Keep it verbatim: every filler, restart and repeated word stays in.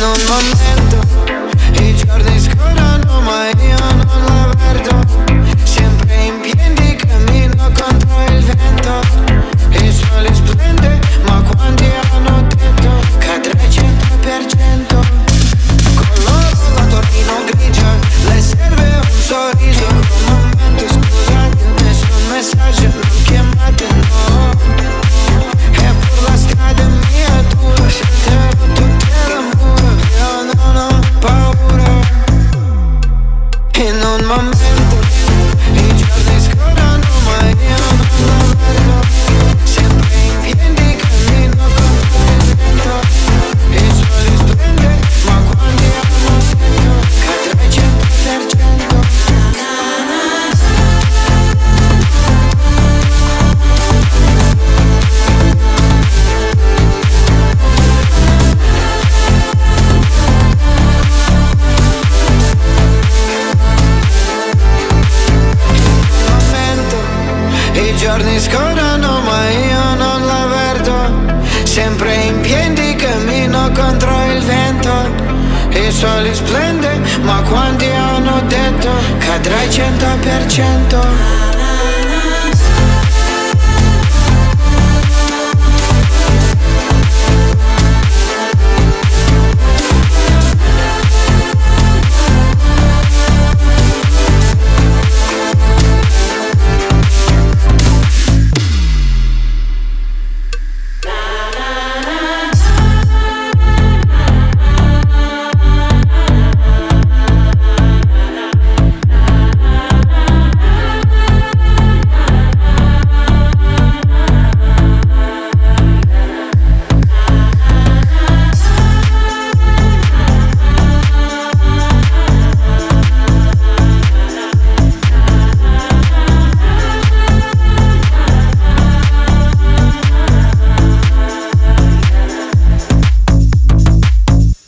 un momento i giorni scorrono ma io non la vedo. Sempre in piedi cammino contro il vento. Il sole splende ma quanti hanno detto cadrai cento per cento. Coloro la Torino grigia, le serve un sorriso. Un momento scusate, nessun messaggio, non chiamate no. E pur la strada è mia tua, scenderò tutte le mura. Io non ho paura. In un momento i giorni scorrono ma io non la vedo. Sempre in piedi cammino contro il vento. Il sole splende ma quanti hanno detto cadrai cento per cento. I giorni scorrono ma io non l'avverto. Sempre in piedi cammino contro il vento. Il sole splende ma quanti hanno detto cadrai cento per cento.